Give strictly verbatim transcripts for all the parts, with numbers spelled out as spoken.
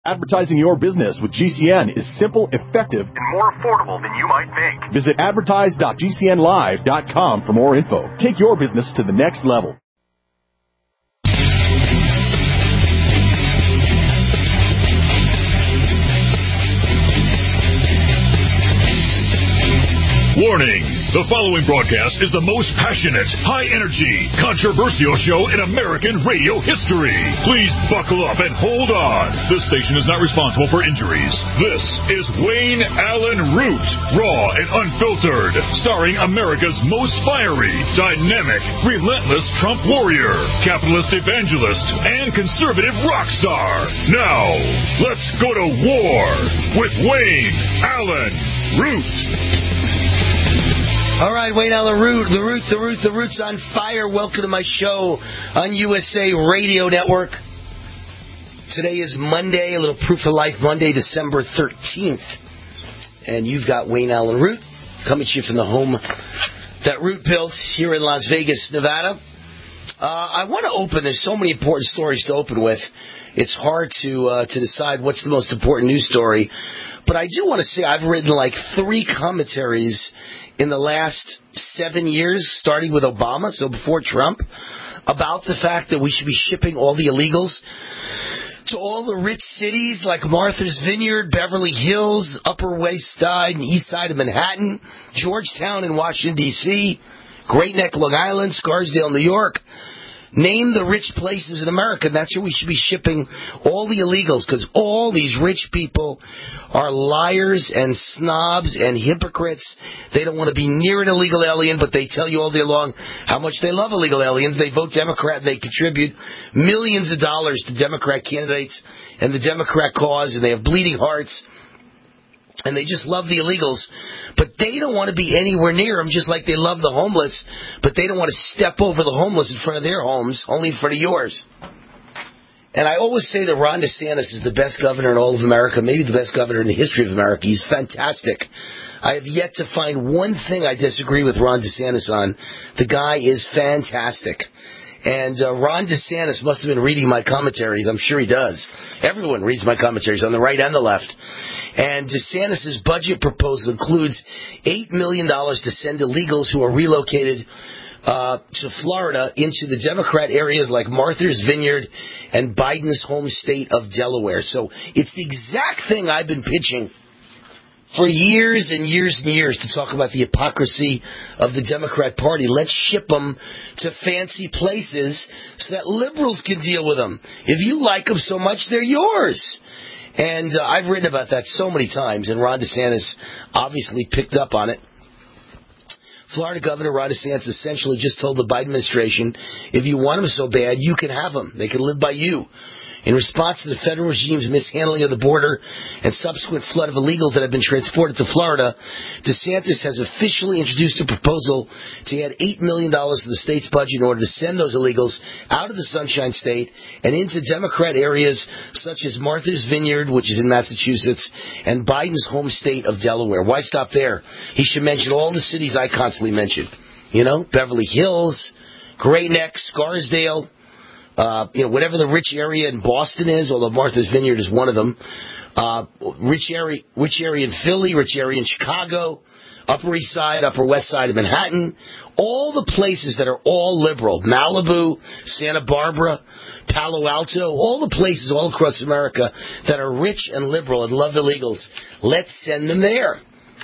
Advertising your business with G C N is simple, effective, and more affordable than you might think. Visit advertise dot g c n live dot com for more info. Take your business to the next level. Warning! The following broadcast is the most passionate, high-energy, controversial show in American radio history. Please buckle up and hold on. This station is not responsible for injuries. This is Wayne Allen Root, raw and unfiltered, starring America's most fiery, dynamic, relentless Trump warrior, capitalist evangelist, and conservative rock star. Now, let's go to war with Wayne Allen Root. All right, Wayne Allen Root, the Root, the Root, the Root's on fire. Welcome to my show on U S A Radio Network. Today is Monday, a little Proof of Life Monday, December thirteenth. And you've got Wayne Allen Root coming to you from the home that Root built here in Las Vegas, Nevada. Uh, I want to open, there's so many important stories to open with. It's hard to uh, to decide what's the most important news story. But I do want to say I've written like three commentaries in the last seven years, starting with Obama, so before Trump, about the fact that we should be shipping all the illegals to all the rich cities like Martha's Vineyard, Beverly Hills, Upper West Side and East Side of Manhattan, Georgetown in Washington, D C, Great Neck, Long Island, Scarsdale, New York. Name the rich places in America. That's where we should be shipping all the illegals, because all these rich people are liars and snobs and hypocrites. They don't want to be near an illegal alien, but they tell you all day long how much they love illegal aliens. They vote Democrat and they contribute millions of dollars to Democrat candidates and the Democrat cause, and they have bleeding hearts. And they just love the illegals, but they don't want to be anywhere near them, just like they love the homeless, but they don't want to step over the homeless in front of their homes, only in front of yours. And I always say that Ron DeSantis is the best governor in all of America, maybe the best governor in the history of America. He's fantastic. I have yet to find one thing I disagree with Ron DeSantis on. The guy is fantastic. And uh, Ron DeSantis must have been reading my commentaries. I'm sure he does. Everyone reads my commentaries on the right and the left. And DeSantis' budget proposal includes eight million dollars to send illegals who are relocated uh, to Florida into the Democrat areas like Martha's Vineyard and Biden's home state of Delaware. So it's the exact thing I've been pitching for years and years and years, to talk about the hypocrisy of the Democrat Party. Let's ship them to fancy places so that liberals can deal with them. If you like them so much, they're yours. And uh, I've written about that so many times, and Ron DeSantis obviously picked up on it. Florida Governor Ron DeSantis essentially just told the Biden administration, if you want them so bad, you can have them. They can live by you. In response to the federal regime's mishandling of the border and subsequent flood of illegals that have been transported to Florida, DeSantis has officially introduced a proposal to add eight million dollars to the state's budget in order to send those illegals out of the Sunshine State and into Democrat areas such as Martha's Vineyard, which is in Massachusetts, and Biden's home state of Delaware. Why stop there? He should mention all the cities I constantly mention. You know, Beverly Hills, Great Neck, Scarsdale, Uh, you know, whatever the rich area in Boston is, although Martha's Vineyard is one of them. Uh, rich area, rich area in Philly, rich area in Chicago, Upper East Side, Upper West Side of Manhattan. All the places that are all liberal. Malibu, Santa Barbara, Palo Alto, all the places all across America that are rich and liberal and love illegals. Let's send them there.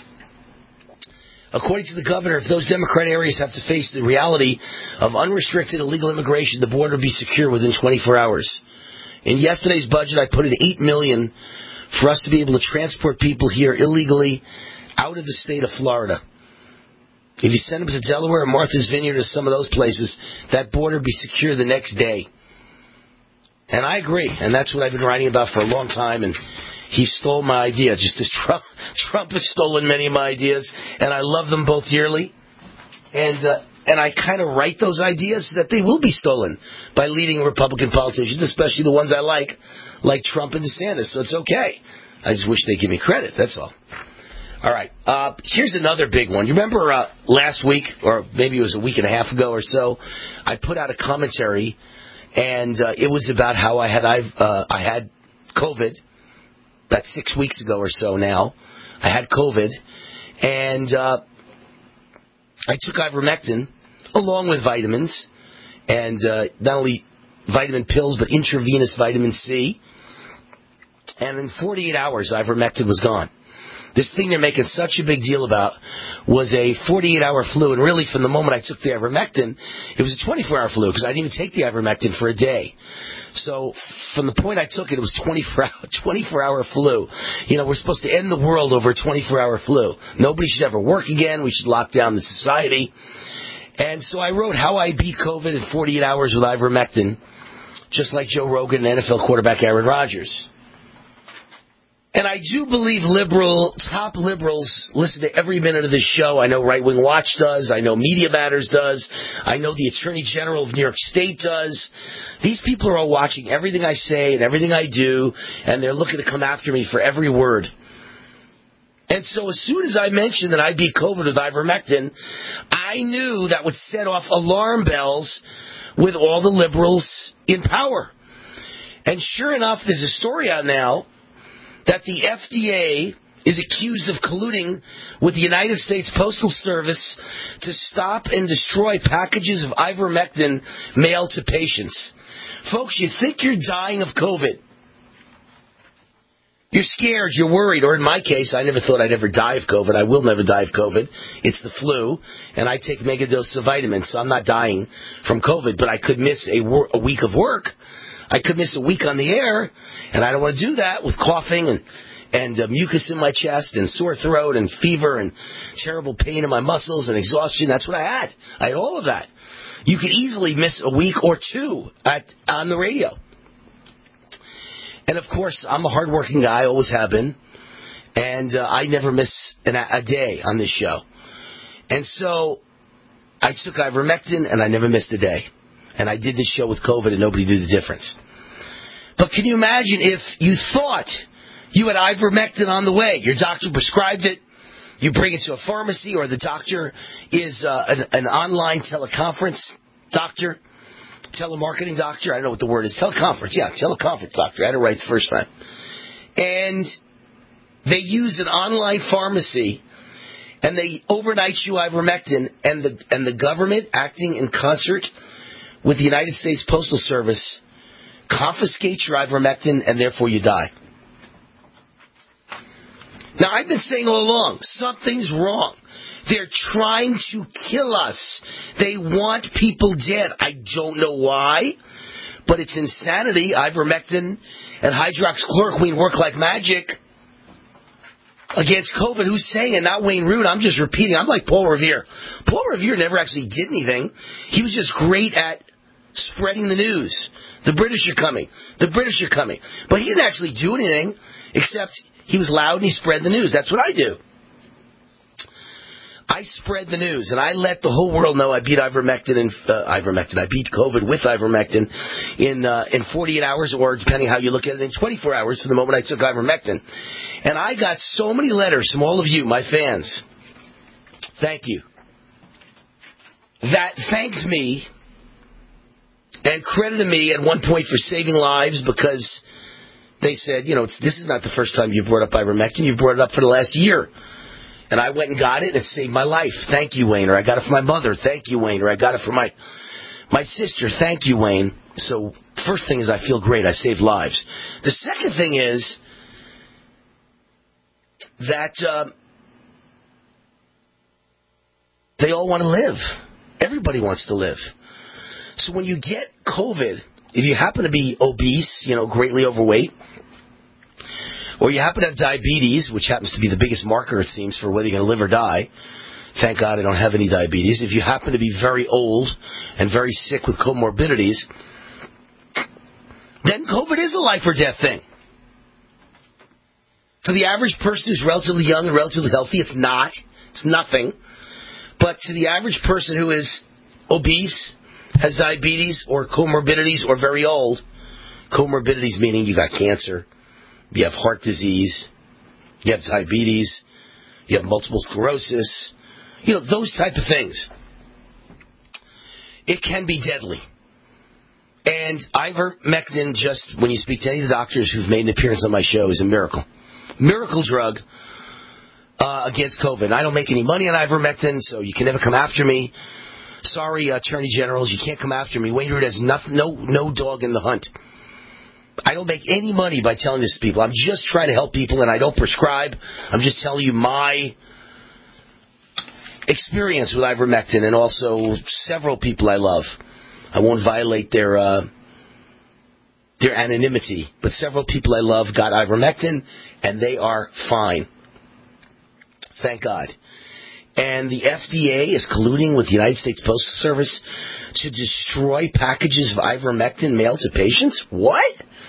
According to the governor, if those Democrat areas have to face the reality of unrestricted illegal immigration, the border will be secure within twenty-four hours. In yesterday's budget, I put in eight million dollars for us to be able to transport people here illegally out of the state of Florida. If you send them to Delaware or Martha's Vineyard or some of those places, that border will be secure the next day. And I agree, and that's what I've been writing about for a long time, and he stole my idea, just as Trump, Trump has stolen many of my ideas, and I love them both dearly. And uh, and I kind of write those ideas so that they will be stolen by leading Republican politicians, especially the ones I like, like Trump and DeSantis. So it's okay. I just wish they'd give me credit, that's all. All right, uh, here's another big one. You remember uh, last week, or maybe it was a week and a half ago or so, I put out a commentary, and uh, it was about how I had I've, uh, I had COVID. about six weeks ago or so now. I had COVID, and uh, I took ivermectin along with vitamins, and uh, not only vitamin pills, but intravenous vitamin C. And in forty-eight hours, ivermectin was gone. This thing they're making such a big deal about was a forty-eight hour flu, and really from the moment I took the ivermectin, it was a twenty-four hour flu, because I didn't even take the ivermectin for a day. So from the point I took it, it was twenty-four hour flu. You know, we're supposed to end the world over a twenty-four hour flu. Nobody should ever work again. We should lock down the society. And so I wrote How I Beat COVID in forty-eight hours with ivermectin, just like Joe Rogan and N F L quarterback Aaron Rodgers. And I do believe liberal, top liberals listen to every minute of this show. I know Right Wing Watch does. I know Media Matters does. I know the Attorney General of New York State does. These people are all watching everything I say and everything I do, and they're looking to come after me for every word. And so as soon as I mentioned that I beat COVID with ivermectin, I knew that would set off alarm bells with all the liberals in power. And sure enough, there's a story out now that the F D A is accused of colluding with the United States Postal Service to stop and destroy packages of ivermectin mailed to patients. Folks, you think you're dying of COVID. You're scared, you're worried, or in my case, I never thought I'd ever die of COVID. I will never die of COVID. It's the flu, and I take mega doses of vitamins, so I'm not dying from COVID, but I could miss a, wor- a week of work. I could miss a week on the air, and I don't want to do that with coughing and, and uh, mucus in my chest and sore throat and fever and terrible pain in my muscles and exhaustion. That's what I had. I had all of that. You could easily miss a week or two at on the radio. And, of course, I'm a hardworking guy, always have been, and uh, I never miss an, a day on this show. And so I took ivermectin, and I never missed a day. And I did this show with COVID, and nobody knew the difference. But can you imagine if you thought you had ivermectin on the way? Your doctor prescribed it. You bring it to a pharmacy, or the doctor is uh, an, an online teleconference doctor, telemarketing doctor. I don't know what the word is. Teleconference. Yeah, teleconference doctor. I had it right the first time. And they use an online pharmacy, and they overnight you ivermectin, and the and the government, acting in concert with the United States Postal Service, confiscates your ivermectin, and therefore you die. Now, I've been saying all along, something's wrong. They're trying to kill us. They want people dead. I don't know why, but it's insanity. Ivermectin and hydroxychloroquine work like magic against COVID. Who's saying it? Not Wayne Root. I'm just repeating. I'm like Paul Revere. Paul Revere never actually did anything. He was just great at spreading the news. The British are coming. The British are coming. But he didn't actually do anything, except he was loud and he spread the news. That's what I do. I spread the news, and I let the whole world know I beat ivermectin and uh, ivermectin. I beat COVID with ivermectin in uh, in forty-eight hours, or depending how you look at it, in twenty-four hours from the moment I took ivermectin. And I got so many letters from all of you, my fans. Thank you. That thanked me and credited me at one point for saving lives, because they said, you know, it's, this is not the first time you've brought up ivermectin. You've brought it up for the last year. And I went and got it, and it saved my life. Thank you, Wayne. Or I got it for my mother. Thank you, Wayne. Or I got it for my my sister. Thank you, Wayne. So first thing is I feel great. I saved lives. The second thing is that uh, they all want to live. Everybody wants to live. So when you get COVID, if you happen to be obese, you know, greatly overweight, or you happen to have diabetes, which happens to be the biggest marker, it seems, for whether you're going to live or die. Thank God I don't have any diabetes. If you happen to be very old and very sick with comorbidities, then COVID is a life or death thing. For the average person who's relatively young and relatively healthy, it's not. It's nothing. But to the average person who is obese, has diabetes or comorbidities, or very old, comorbidities meaning you got cancer, you have heart disease, you have diabetes, you have multiple sclerosis, you know, those type of things. It can be deadly. And ivermectin, just when you speak to any of the doctors who've made an appearance on my show, is a miracle. miracle drug uh, against COVID. I don't make any money on ivermectin, so you can never come after me. Sorry, attorney generals, you can't come after me. Wayne Root has nothing, no, no dog in the hunt. I don't make any money by telling this to people. I'm just trying to help people, and I don't prescribe. I'm just telling you my experience with ivermectin, and also several people I love. I won't violate their uh, their anonymity, but several people I love got ivermectin, and they are fine. Thank God. And the F D A is colluding with the United States Postal Service to destroy packages of ivermectin mailed to patients? What?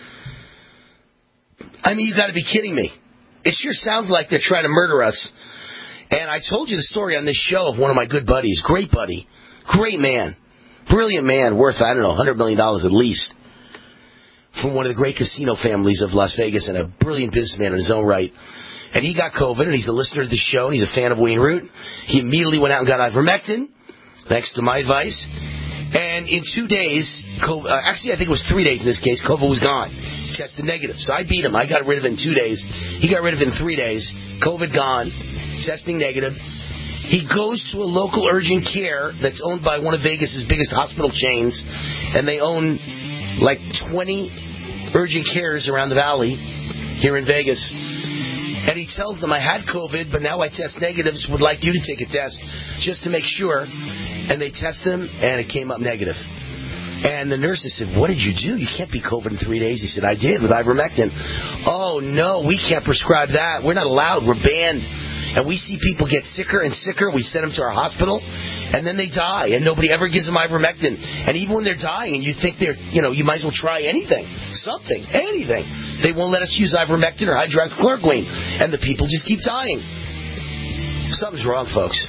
I mean, you got to be kidding me. It sure sounds like they're trying to murder us. And I told you the story on this show of one of my good buddies, great buddy, great man, brilliant man, worth, I don't know, one hundred million dollars at least, from one of the great casino families of Las Vegas, and a brilliant businessman in his own right. And he got COVID, and he's a listener to the show, and he's a fan of Wayne Root. He immediately went out and got ivermectin, thanks to my advice. And in two days, COVID, uh, actually I think it was three days in this case, COVID was gone. He tested negative. So I beat him. I got rid of it in two days. He got rid of it in three days. COVID gone, testing negative. He goes to a local urgent care that's owned by one of Vegas's biggest hospital chains, and they own like twenty urgent cares around the valley here in Vegas. And he tells them, I had COVID, but now I test negatives, would like you to take a test just to make sure. And they tested him, and it came up negative. And the nurses said, what did you do? You can't be COVID in three days. He said, I did with ivermectin. Oh, no, we can't prescribe that. We're not allowed. We're banned. And we see people get sicker and sicker. We send them to our hospital, and then they die, and nobody ever gives them ivermectin. And even when they're dying, and you think they're, you know, you might as well try anything, something, anything. They won't let us use ivermectin or hydroxychloroquine, and the people just keep dying. Something's wrong, folks.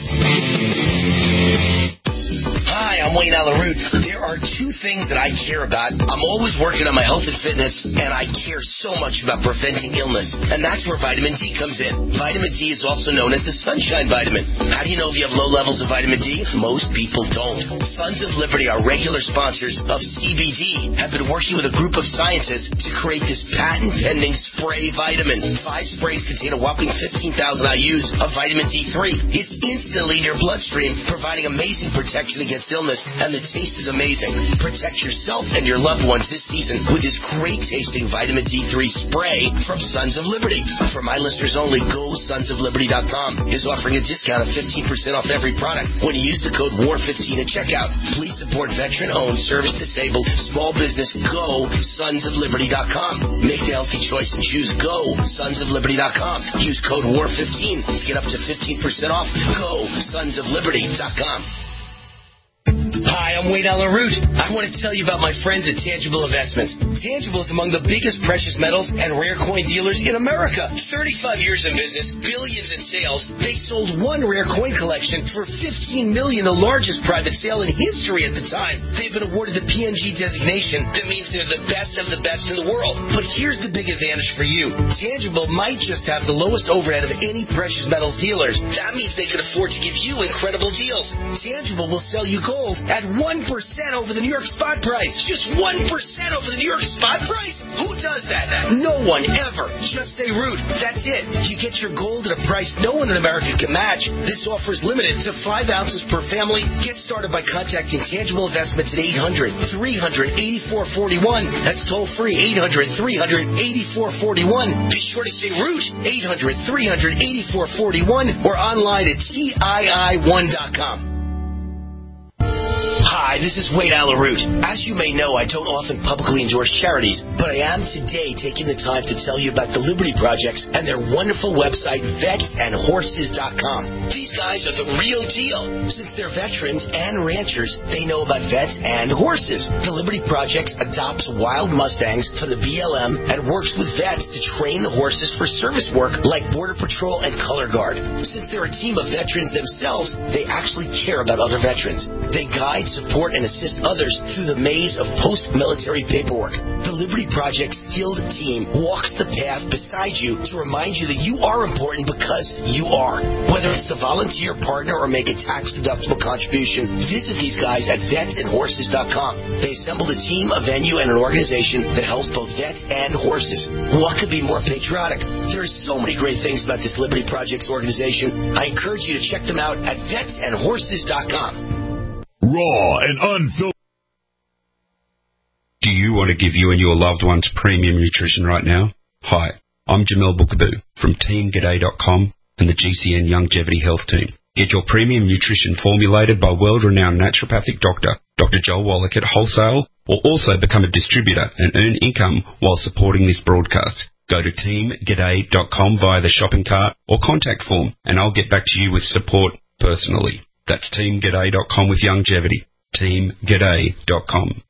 Hi, I'm Wayne Allyn Root. There are two things that I care about. I'm always working on my health and fitness, and I care so much about preventing illness. And that's where vitamin D comes in. Vitamin D is also known as the sunshine vitamin. How do you know if you have low levels of vitamin D? Most people don't. Sons of Liberty, our regular sponsors of C B D, have been working with a group of scientists to create this patent-pending spray vitamin. Five sprays contain a whopping fifteen thousand I U's of vitamin D three. It's instantly in your bloodstream, providing amazing protection against illness, and the taste is amazing. Protect yourself and your loved ones this season with this great-tasting vitamin D three spray from Sons of Liberty. For my listeners only, go sons of liberty dot com is offering a discount of fifteen percent off every product when you use the code W A R fifteen at checkout. Please support veteran-owned, service-disabled, small business. Go sons of liberty dot com. Make the healthy choice and choose Go sons of liberty dot com. Use code W A R fifteen to get up to fifteen percent off. Go sons of liberty dot com. Hi, I'm Wayne Allyn Root. I want to tell you about my friends at Tangible Investments. Tangible is among the biggest precious metals and rare coin dealers in America. thirty-five years in business, billions in sales. They sold one rare coin collection for fifteen million dollars, the largest private sale in history at the time. They've been awarded the P N G designation. That means they're the best of the best in the world. But here's the big advantage for you. Tangible might just have the lowest overhead of any precious metals dealers. That means they can afford to give you incredible deals. Tangible will sell you gold at one percent over the New York spot price. Just one percent over the New York spot price? Who does that? No one ever. Just say Root. That's it. You get your gold at a price no one in America can match. This offer is limited to five ounces per family. Get started by contacting Tangible Investments at eight hundred, three hundred, eighty-four forty-one. That's toll free, eight hundred, three hundred, eighty-four forty-one. Be sure to say Root, eight hundred, three hundred, eighty-four forty-one, or online at T I I one dot com. Hi, this is Wayne Allyn Root. As you may know, I don't often publicly endorse charities, but I am today taking the time to tell you about the Liberty Projects and their wonderful website, vets and horses dot com. These guys are the real deal. Since they're veterans and ranchers, they know about vets and horses. The Liberty Projects adopts wild Mustangs for the B L M and works with vets to train the horses for service work like Border Patrol and Color Guard. Since they're a team of veterans themselves, they actually care about other veterans. They guide, support, and assist others through the maze of post-military paperwork. The Liberty Project skilled team walks the path beside you to remind you that you are important because you are. Whether it's to volunteer, partner, or make a tax-deductible contribution, visit these guys at vets and horses dot com. They assembled a team, a venue, and an organization that helps both vets and horses. What could be more patriotic? There are so many great things about this Liberty Project's organization. I encourage you to check them out at vets and horses dot com. Raw and unfiltered. Do you want to give you and your loved ones premium nutrition right now? Hi, I'm Jamel Bookaboo from team g'day dot com and the G C N Longevity Health Team. Get your premium nutrition formulated by world-renowned naturopathic doctor, Doctor Joel Wallach at wholesale, or also become a distributor and earn income while supporting this broadcast. Go to team g'day dot com via the shopping cart or contact form, and I'll get back to you with support personally. That's team g'day dot com with longevity. team g'day dot com.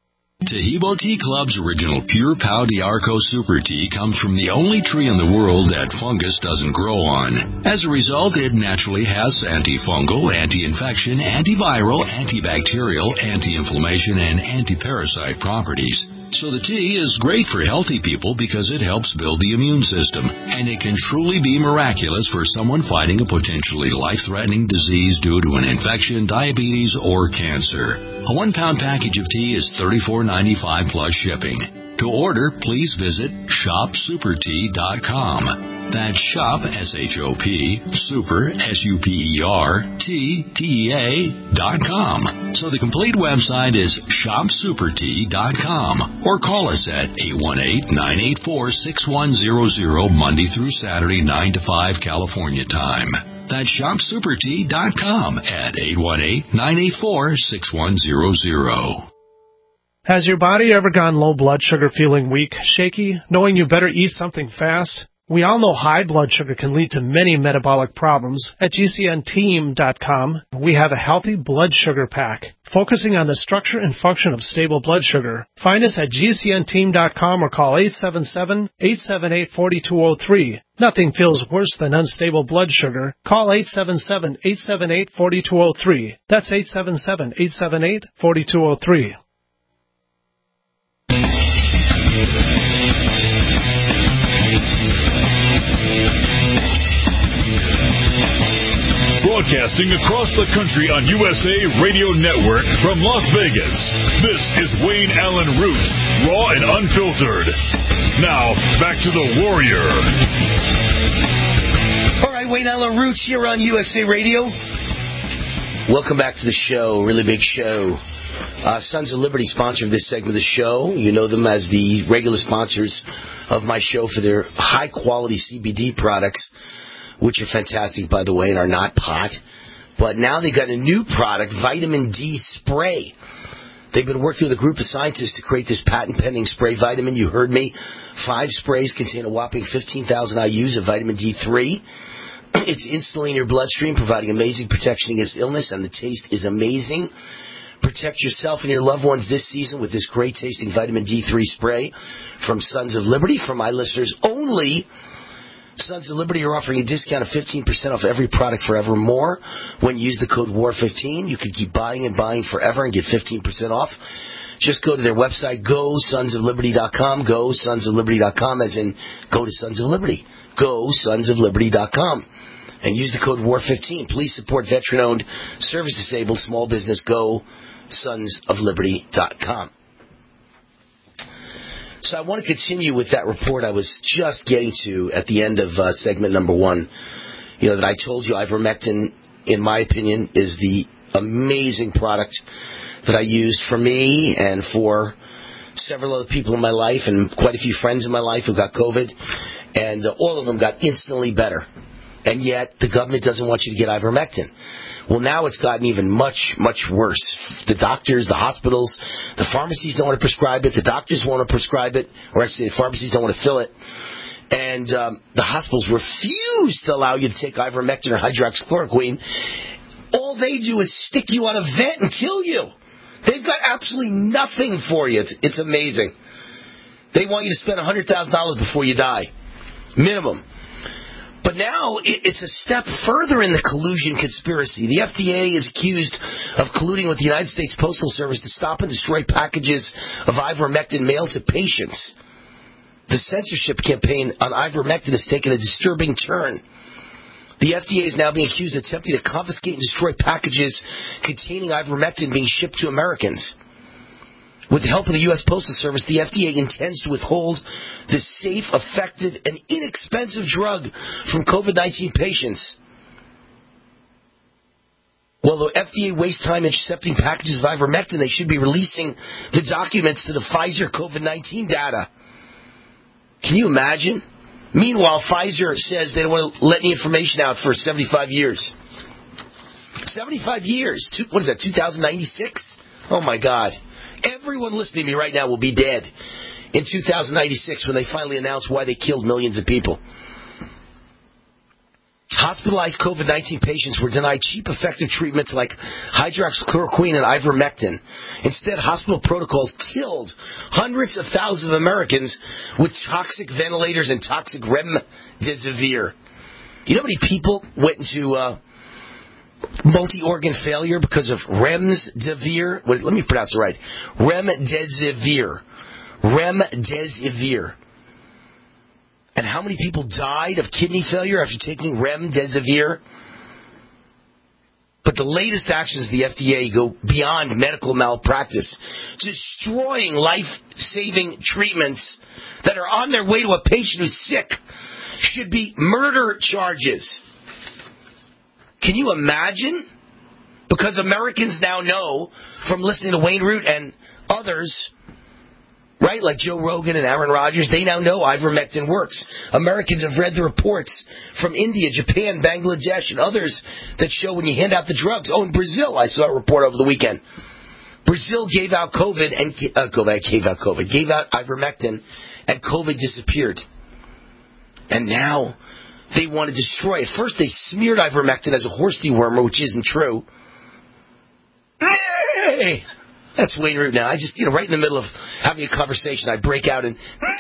Tahibo Tea Club's original Pure Pau D'Arco Super Tea comes from the only tree in the world that fungus doesn't grow on. As a result, it naturally has antifungal, anti-infection, antiviral, antibacterial, anti-inflammation, and anti-parasite properties. So the tea is great for healthy people because it helps build the immune system, and it can truly be miraculous for someone fighting a potentially life-threatening disease due to an infection, diabetes, or cancer. A one-pound package of tea is thirty-four ninety-five plus shipping. To order, please visit shop super tea dot com. That's shop, S H O P, super, S U P E R, T, T E A, dot com. So the complete website is shop super tea dot com. Or call us at eight one eight, nine eight four, six one zero zero, Monday through Saturday, nine to five, California time. That's shop super tea dot com at eight one eight, nine eight four, six one zero zero. Has your body ever gone low blood sugar, feeling weak, shaky, knowing you better eat something fast? We all know high blood sugar can lead to many metabolic problems. At G C N team dot com, we have a healthy blood sugar pack, focusing on the structure and function of stable blood sugar. Find us at G C N team dot com or call eight seven seven, eight seven eight, four two zero three. Nothing feels worse than unstable blood sugar. Call eight seven seven, eight seven eight, four two zero three. That's eight seven seven, eight seven eight, four two zero three. Broadcasting across the country on U S A Radio Network from Las Vegas, this is Wayne Allen Root, raw and unfiltered. Now, back to the Warrior. All right, Wayne Allen Root here on U S A Radio. Welcome back to the show, really big show. Uh, Sons of Liberty sponsored this segment of the show. You know them as the regular sponsors of my show for their high-quality C B D products, which are fantastic, by the way, and are not pot. But now they got a new product, vitamin D spray. They've been working with a group of scientists to create this patent-pending spray vitamin. You heard me. Five sprays contain a whopping fifteen thousand I U's of vitamin D three. It's instantly in your bloodstream, providing amazing protection against illness, and the taste is amazing. Protect yourself and your loved ones this season with this great-tasting vitamin D three spray from Sons of Liberty. For my listeners only, Sons of Liberty are offering a discount of fifteen percent off every product forevermore. When you use the code W A R fifteen, you can keep buying and buying forever and get fifteen percent off. Just go to their website, go sons of liberty dot com, go sons of liberty dot com, as in go to Sons of Liberty. Go sons of liberty dot com. And use the code W A R fifteen. Please support veteran-owned, service-disabled, small business. Go sons of liberty dot com. So I want to continue with that report I was just getting to at the end of uh, segment number one. You know, that I told you ivermectin, in my opinion, is the amazing product that I used for me and for several other people in my life and quite a few friends in my life who got COVID. And uh, all of them got instantly better. And yet the government doesn't want you to get ivermectin. Well, now it's gotten even much, much worse. The doctors, the hospitals, the pharmacies don't want to prescribe it. The doctors want to prescribe it. Or actually, the pharmacies don't want to fill it. And um, the hospitals refuse to allow you to take ivermectin or hydroxychloroquine. All they do is stick you on a vent and kill you. They've got absolutely nothing for you. It's, it's amazing. They want you to spend one hundred thousand dollars before you die. Minimum. But now it's a step further in the collusion conspiracy. The F D A is accused of colluding with the United States Postal Service to stop and destroy packages of ivermectin mailed to patients. The censorship campaign on ivermectin has taken a disturbing turn. The F D A is now being accused of attempting to confiscate and destroy packages containing ivermectin being shipped to Americans. With the help of the U S Postal Service, the F D A intends to withhold this safe, effective, and inexpensive drug from COVID nineteen patients. Well, the F D A wastes time intercepting packages of ivermectin. They should be releasing the documents to the Pfizer COVID nineteen data. Can you imagine? Meanwhile, Pfizer says they don't want to let any information out for seventy-five years. seventy-five years. Two, what is that, two thousand ninety-six? Oh, my God. Everyone listening to me right now will be dead in two thousand ninety-six when they finally announce why they killed millions of people. Hospitalized COVID nineteen patients were denied cheap, effective treatments like hydroxychloroquine and ivermectin. Instead, hospital protocols killed hundreds of thousands of Americans with toxic ventilators and toxic remdesivir. You know how many people went into uh, multi-organ failure because of remdesivir? Wait, let me pronounce it right. Remdesivir. Remdesivir. And how many people died of kidney failure after taking remdesivir? But the latest actions of the F D A go beyond medical malpractice, destroying life-saving treatments that are on their way to a patient who's sick. Should be murder charges. Can you imagine? Because Americans now know from listening to Wayne Root and others, right, like Joe Rogan and Aaron Rodgers, they now know ivermectin works. Americans have read the reports from India, Japan, Bangladesh, and others that show when you hand out the drugs. Oh, in Brazil, I saw a report over the weekend. Brazil gave out COVID and uh, gave out COVID, gave out ivermectin, and COVID disappeared. And now they want to destroy it. First, they smeared ivermectin as a horse dewormer, which isn't true. Hey! That's Wayne Root now. I just, you know, right in the middle of having a conversation, I break out and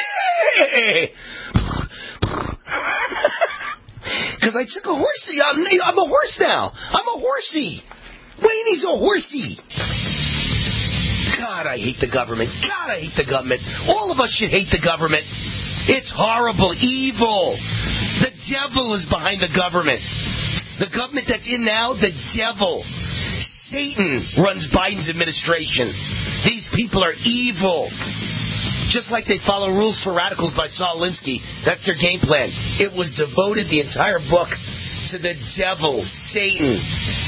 because I took a horsey. I'm, I'm a horse now. I'm a horsey. Wayne's a horsey. God, I hate the government. God, I hate the government. All of us should hate the government. It's horrible, evil. The devil is behind the government. The government that's in now, the devil. Satan runs Biden's administration. These people are evil. Just like they follow Rules for Radicals by Saul Alinsky. That's their game plan. It was devoted, the entire book, to the devil, Satan.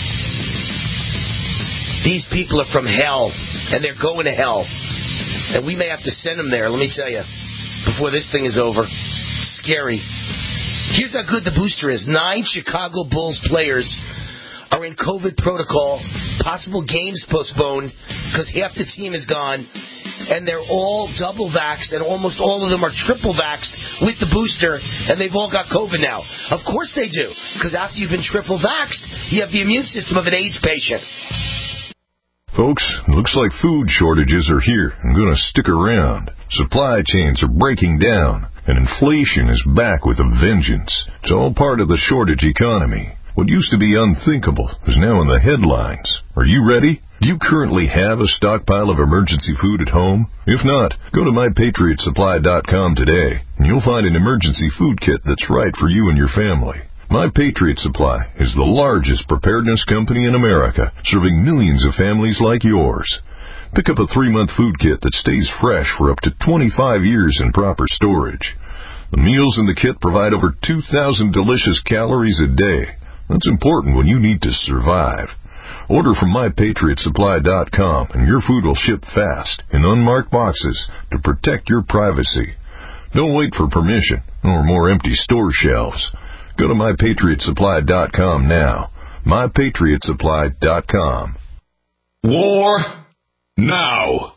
These people are from hell, and they're going to hell. And we may have to send them there, let me tell you, before this thing is over. Scary. Here's how good the booster is. Nine Chicago Bulls players are in COVID protocol, possible games postponed because half the team is gone, and they're all double vaxxed, and almost all of them are triple vaxxed with the booster, and they've all got COVID now. Of course they do, because after you've been triple vaxxed, you have the immune system of an AIDS patient. Folks, it looks like food shortages are here and going to stick around. Supply chains are breaking down, and inflation is back with a vengeance. It's all part of the shortage economy. What used to be unthinkable is now in the headlines. Are you ready? Do you currently have a stockpile of emergency food at home? If not, go to my patriot supply dot com today, and you'll find an emergency food kit that's right for you and your family. My Patriot Supply is the largest preparedness company in America, serving millions of families like yours. Pick up a three-month food kit that stays fresh for up to twenty-five years in proper storage. The meals in the kit provide over two thousand delicious calories a day. That's important when you need to survive. Order from my patriot supply dot com and your food will ship fast in unmarked boxes to protect your privacy. Don't wait for permission or more empty store shelves. Go to my patriot supply dot com now. my patriot supply dot com. War now.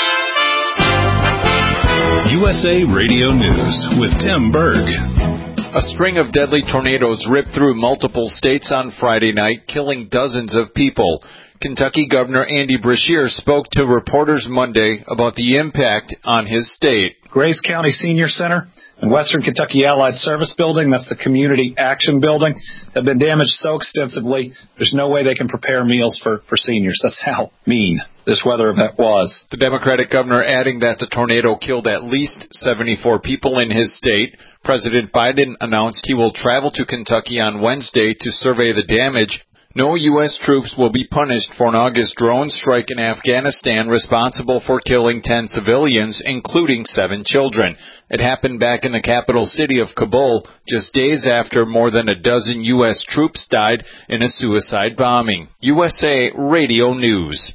U S A Radio News with Tim Berg. A string of deadly tornadoes ripped through multiple states on Friday night, killing dozens of people. Kentucky Governor Andy Beshear spoke to reporters Monday about the impact on his state. Grace County Senior Center and Western Kentucky Allied Service Building, that's the Community Action Building, have been damaged so extensively, there's no way they can prepare meals for, for seniors. That's how mean this weather event was. The Democratic governor adding that the tornado killed at least seventy-four people in his state. President Biden announced he will travel to Kentucky on Wednesday to survey the damage. No U S troops will be punished for an August drone strike in Afghanistan responsible for killing ten civilians, including seven children. It happened back in the capital city of Kabul, just days after more than a dozen U S troops died in a suicide bombing. U S A Radio News.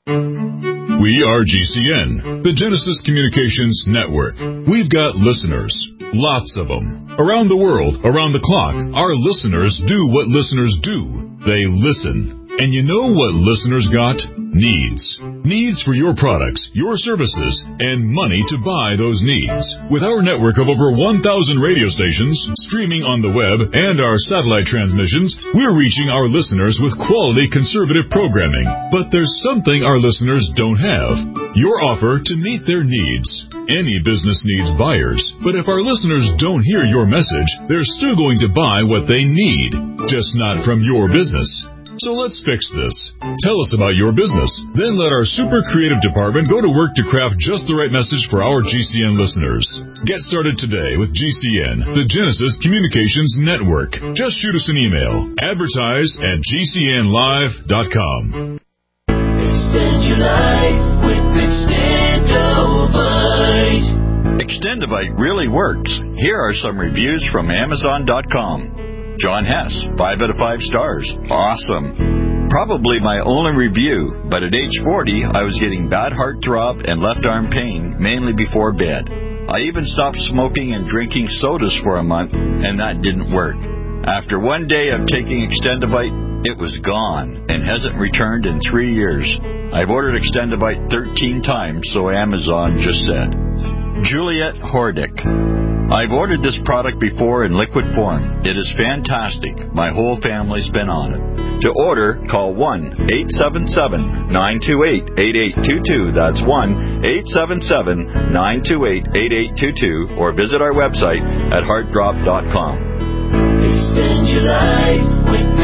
We are G C N, the Genesis Communications Network. We've got listeners, lots of them. Around the world, around the clock, our listeners do what listeners do. They listen. And you know what listeners got? Needs. Needs for your products, your services, and money to buy those needs. With our network of over one thousand radio stations, streaming on the web, and our satellite transmissions, we're reaching our listeners with quality conservative programming. But there's something our listeners don't have. Your offer to meet their needs. Any business needs buyers, but if our listeners don't hear your message, they're still going to buy what they need, just not from your business. So let's fix this. Tell us about your business. Then let our super creative department go to work to craft just the right message for our G C N listeners. Get started today with G C N, the Genesis Communications Network. Just shoot us an email. Advertise at G C N live dot com. Extend your life with Extendovite. Extendovite really works. Here are some reviews from Amazon dot com. John Hess, five out of five stars. Awesome. Probably my only review, but at age forty, I was getting bad heart throb and left arm pain, mainly before bed. I even stopped smoking and drinking sodas for a month, and that didn't work. After one day of taking Extendovite, it was gone and hasn't returned in three years. I've ordered Extendovite thirteen times, so Amazon just said. Juliet Hordick. I've ordered this product before in liquid form. It is fantastic. My whole family's been on it. To order, call one eight seven seven, nine two eight, eight eight two two. That's one eight seven seven, nine two eight, eight eight two two. Or visit our website at heart drop dot com. Extend your life with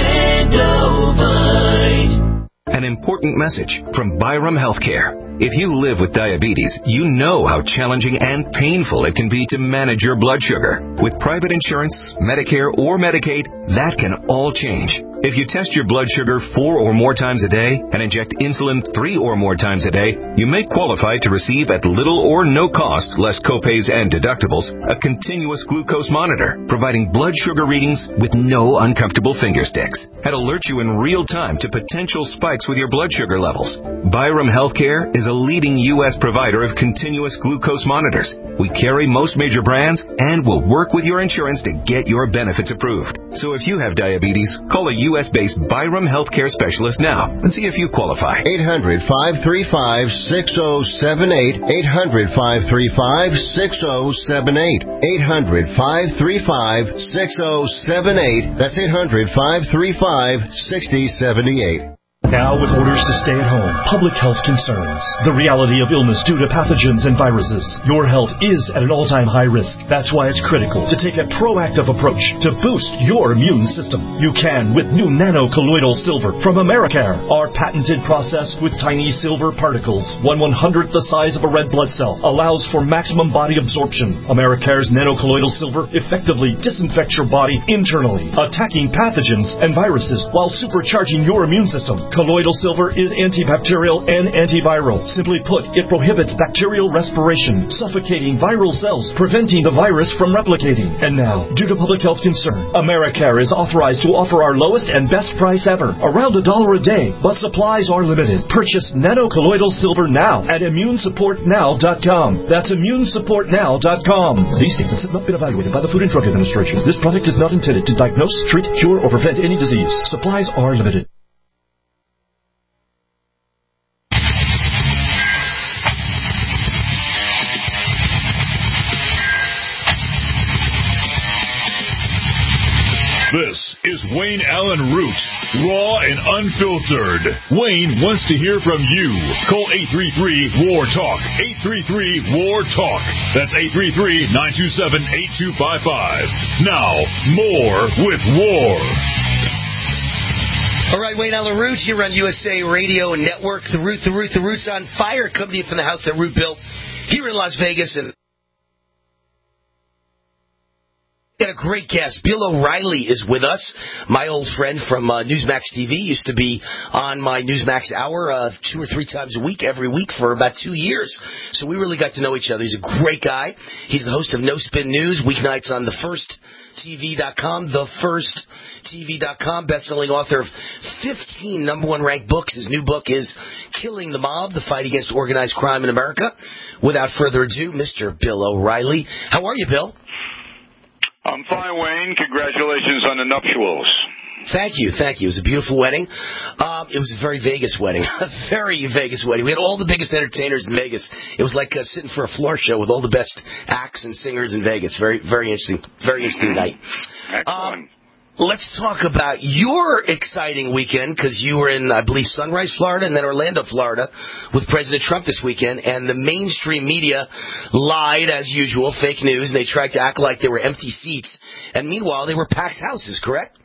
Extendovite. An important message from Byram Healthcare. If you live with diabetes, you know how challenging and painful it can be to manage your blood sugar. With private insurance, Medicare, or Medicaid, that can all change. If you test your blood sugar four or more times a day and inject insulin three or more times a day, you may qualify to receive at little or no cost, less copays and deductibles, a continuous glucose monitor, providing blood sugar readings with no uncomfortable finger sticks, and alert you in real time to potential spikes with your blood sugar levels. Byram Healthcare is a leading U S provider of continuous glucose monitors. We carry most major brands and will work with your insurance to get your benefits approved. So if you have diabetes, call a U S-based Byram Healthcare specialist now and see if you qualify. eight hundred, five three five, six oh seven eight. eight hundred, five three five, six oh seven eight. eight hundred, five three five, six oh seven eight. That's eight hundred, five three five, six oh seven eight. Now with orders to stay at home, public health concerns, the reality of illness due to pathogens and viruses, your health is at an all-time high risk. That's why it's critical to take a proactive approach to boost your immune system. You can with new nano-colloidal silver from Americare. Our patented process with tiny silver particles, one one-hundredth the size of a red blood cell, allows for maximum body absorption. Americare's nano-colloidal silver effectively disinfects your body internally, attacking pathogens and viruses while supercharging your immune system. Colloidal silver is antibacterial and antiviral. Simply put, it prohibits bacterial respiration, suffocating viral cells, preventing the virus from replicating. And now, due to public health concern, Americare is authorized to offer our lowest and best price ever, around a dollar a day, but supplies are limited. Purchase nano-colloidal silver now at immune support now dot com. That's immune support now dot com. These statements have not been evaluated by the Food and Drug Administration. This product is not intended to diagnose, treat, cure, or prevent any disease. Supplies are limited. is Wayne Allen Root, raw and unfiltered. Wayne wants to hear from you. Call eight three three, W A R, TALK, eight three three, W A R, TALK. That's eight three three, nine two seven, eight two five five. Now, more with W A R. All right, Wayne Allen Root here on U S A Radio Network. The Root, the Root, the Root's on fire. Coming in from the house that Root built here in Las Vegas. And got a great guest. Bill O'Reilly is with us. My old friend from uh, Newsmax T V used to be on my Newsmax Hour uh, two or three times a week, every week for about two years. So we really got to know each other. He's a great guy. He's the host of No Spin News, weeknights on the first T V dot com, the first T V dot com, best-selling author of fifteen number one ranked books. His new book is Killing the Mob, The Fight Against Organized Crime in America. Without further ado, Mister Bill O'Reilly. How are you, Bill? I'm fine, Wayne. Congratulations on the nuptials. Thank you, thank you. It was a beautiful wedding. Um, it was a very Vegas wedding, a very Vegas wedding. We had all the biggest entertainers in Vegas. It was like uh, sitting for a floor show with all the best acts and singers in Vegas. Very, very interesting, very interesting night. Excellent. Um, let's talk about your exciting weekend, because you were in, I believe, Sunrise, Florida, and then Orlando, Florida, with President Trump this weekend, and the mainstream media lied, as usual, fake news, and they tried to act like there were empty seats, and meanwhile, they were packed houses, correct?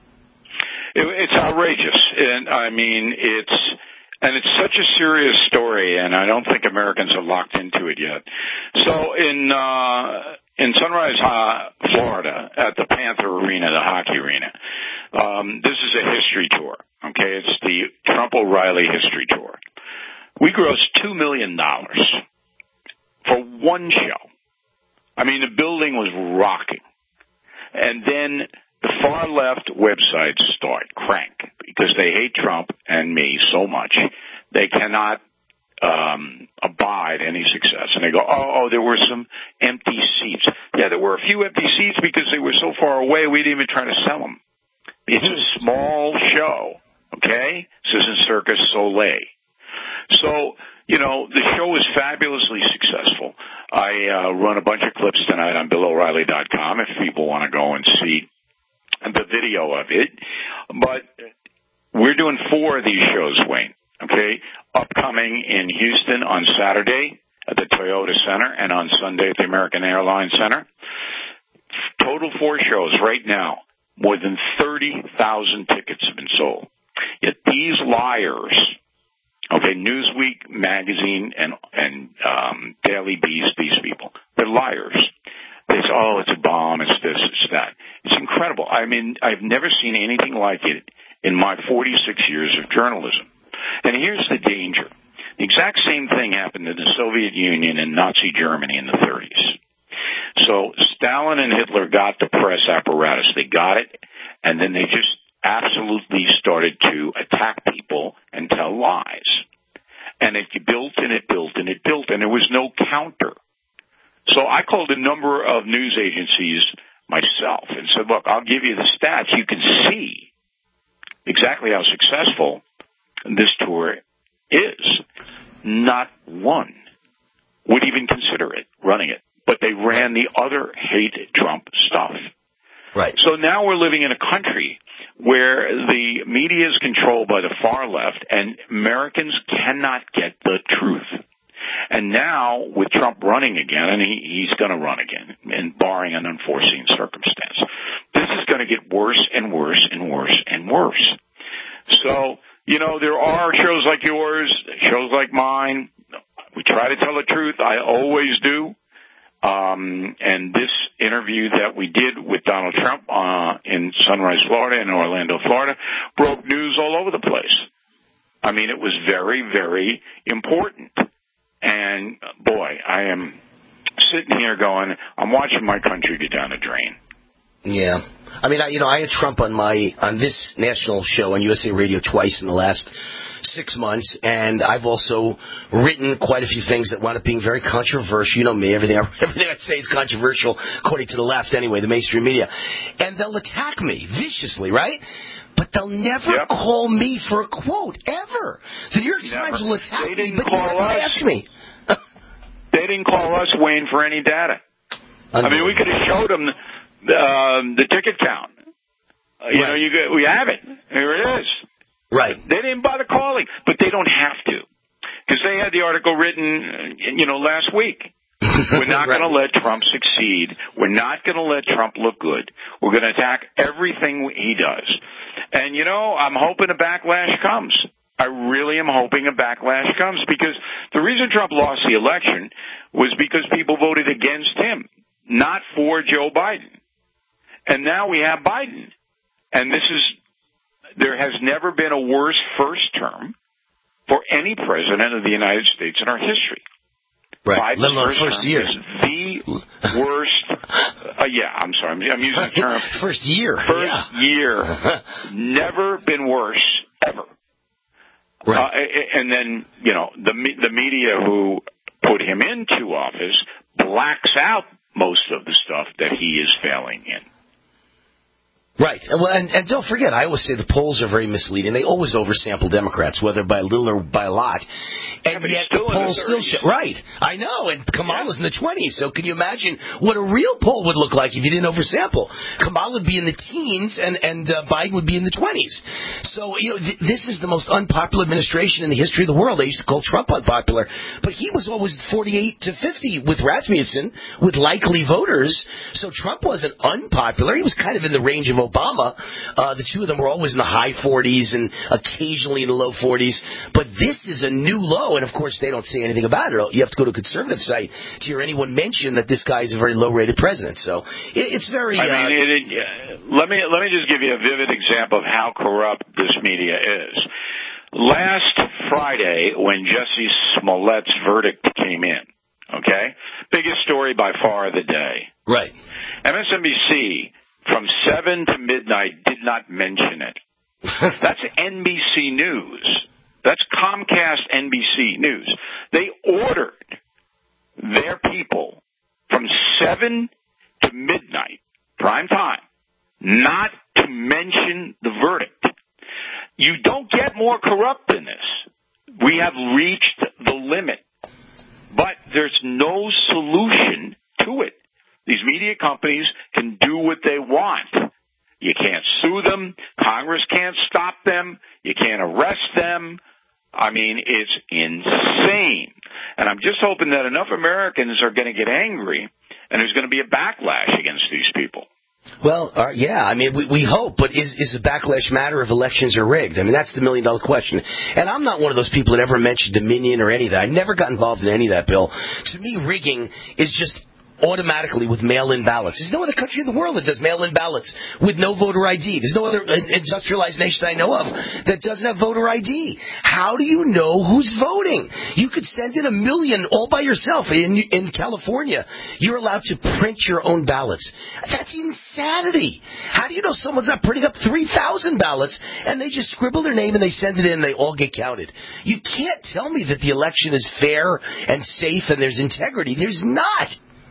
It, it's outrageous, and I mean, it's and it's such a serious story, and I don't think Americans are locked into it yet. So in uh, in Sunrise, uh, Florida, at the Panther Arena, the hockey arena, um, this is a history tour. Okay, it's the Trump O'Reilly history tour. We grossed two million dollars for one show. I mean, the building was rocking, and then the far left websites start crank because they hate Trump and me so much they cannot um abide any success. And they go, oh, oh, there were some empty seats. Yeah, there were a few empty seats because they were so far away we didn't even try to sell them. It's a small show, okay? This isn't Circus Soleil. So, you know, the show was fabulously successful. I uh, run a bunch of clips tonight on Bill O'Reilly dot com if people want to go and see the video of it. But we're doing four of these shows, Wayne, okay? Upcoming in Houston on Saturday at the Toyota Center and on Sunday at the American Airlines Center. Total four shows right now. More than thirty thousand tickets have been sold. Yet these liars, okay, Newsweek magazine and, and um, Daily Beast, these people, they're liars. They say, oh, it's a bomb, it's this, it's that. It's incredible. I mean, I've never seen anything like it in my forty-six years of journalism. And here's the danger. The exact same thing happened in the Soviet Union and Nazi Germany in the thirties. So Stalin and Hitler got the press apparatus. They got it, and then they just absolutely started to attack people and tell lies. And it built and it built and it built, and there was no counter. So I called a number of news agencies myself and said, look, I'll give you the stats. You can see exactly how successful this tour is. Not one would even consider it, running it. But they ran the other hate Trump stuff. Right. So now we're living in a country where the media is controlled by the far left, and Americans cannot get the truth. And now, with Trump running again, and he, he's going to run again, and barring an unforeseen circumstance, this is going to get worse and worse and worse and worse. So, you know, there are shows like yours, shows like mine. We try to tell the truth. I always do. Um, and this interview that we did with Donald Trump uh, in Sunrise, Florida, and Orlando, Florida, broke news all over the place. I mean, it was very, very important. And, boy, I am sitting here going, I'm watching my country go down the drain. Yeah. I mean, I, you know, I had Trump on my on this national show on U S A Radio twice in the last six months, and I've also written quite a few things that wound up being very controversial. You know me, everything, everything I say is controversial, according to the left anyway, the mainstream media. And they'll attack me viciously, right? But they'll never yep. call me for a quote, ever. The New York Times will attack me, but they never ask me. They didn't call us, Wayne, for any data. I mean, we could have showed them the, uh, the ticket count. Uh, you right. know, you go, we have it. Here it is. Right. They didn't bother calling, but they don't have to. Because they had the article written, you know, last week. We're not right. going to let Trump succeed. We're not going to let Trump look good. We're going to attack everything he does. And, you know, I'm hoping a backlash comes. I really am hoping a backlash comes because the reason Trump lost the election was because people voted against him, not for Joe Biden. And now we have Biden. And this is, there has never been a worse first term for any president of the United States in our history. Right. Let alone first, first year. Is the worst. Uh, yeah, I'm sorry. I'm, I'm using the term. First year. First yeah. year. Never been worse, ever. Right. Uh, and then, you know, the the media who put him into office blacks out most of the stuff that he is failing in. Right. And, well, and, and don't forget, I always say the polls are very misleading. They always oversample Democrats, whether by little or by a lot. And yeah, yet the polls still show. Right. I know. And Kamala's in the twenties. So can you imagine what a real poll would look like if you didn't oversample? Kamala would be in the teens and, and uh, Biden would be in the twenties. So, you know, th- this is the most unpopular administration in the history of the world. They used to call Trump unpopular. But he was always forty-eight to fifty with Rasmussen, with likely voters. So Trump wasn't unpopular. He was kind of in the range of Obama. Uh, the two of them were always in the high forties and occasionally in the low forties. But this is a new low, and of course they don't say anything about it. You have to go to a conservative site to hear anyone mention that this guy is a very low-rated president. So it, it's very. I mean, uh, it, it, uh, let me let me just give you a vivid example of how corrupt this media is. Last Friday, when Jussie Smollett's verdict came in, okay, biggest story by far of the day. Right. M S N B C. From seven to midnight, did not mention it. That's N B C News. That's Comcast N B C News. They ordered their people from seven to midnight, prime time, not to mention the verdict. You don't get more corrupt than this. We have reached the limit. But there's no solution to it. These media companies can do what they want. You can't sue them. Congress can't stop them. You can't arrest them. I mean, it's insane. And I'm just hoping that enough Americans are going to get angry and there's going to be a backlash against these people. Well, uh, yeah, I mean, we, we hope, but is, is the backlash matter if elections are rigged? I mean, that's the million-dollar question. And I'm not one of those people that ever mentioned Dominion or any of that. I never got involved in any of that, Bill. To me, rigging is just automatically with mail-in ballots. There's no other country in the world that does mail-in ballots with no voter I D. There's no other industrialized nation I know of that doesn't have voter I D. How do you know who's voting? You could send in a million all by yourself. In, in California, you're allowed to print your own ballots. That's insanity. How do you know someone's not printing up three thousand ballots and they just scribble their name and they send it in and they all get counted? You can't tell me that the election is fair and safe and there's integrity. There's not.